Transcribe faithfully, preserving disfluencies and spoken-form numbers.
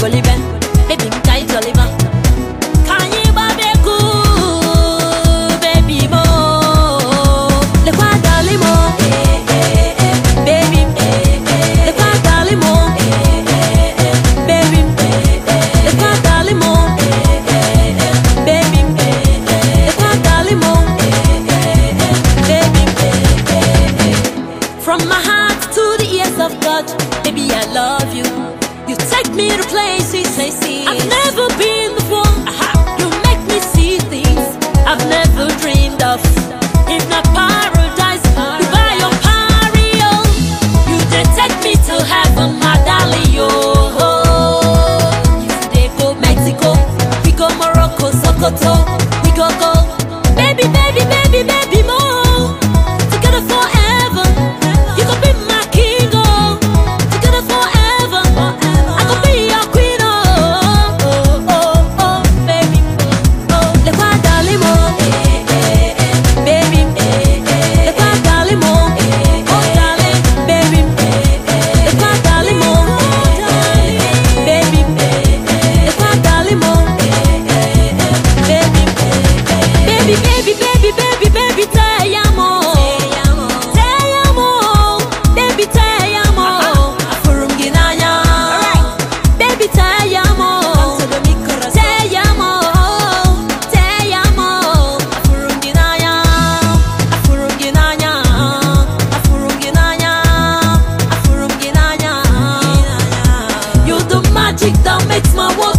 Golibe, baby mkai Joliba. Kanye babeku, baby mo. Le kwa dali mo, baby. Le kwa dali mo, baby. Le kwa dali mo, baby. Le kwa dali mo, baby. From my heart to the ears of God, baby I love you. You take me to places, places I've never been before. You make me see things I've never dreamed of. In a paradise, you buy your pario. You did take me to heaven, my darling, yo. You they go Mexico, we go Morocco, Sokoto, we go go. Baby, baby, baby, baby, more. Together forever. You gon' be my king, oh. Together forever. I gon' be your queen, oh, oh, oh, oh, baby, oh. Le kwa dali mo, baby. Le kwa dali mo, oh darling, baby. Le kwa dali mo, baby. Le kwa dali mo, baby. Baby, baby, baby, baby, baby, te amo, te amo, baby, te amo. Afurumginanya, baby, te amo, te amo, te amo. Afurumginanya, afurumginanya, afurumginanya, afurumginanya. You the magic that makes my world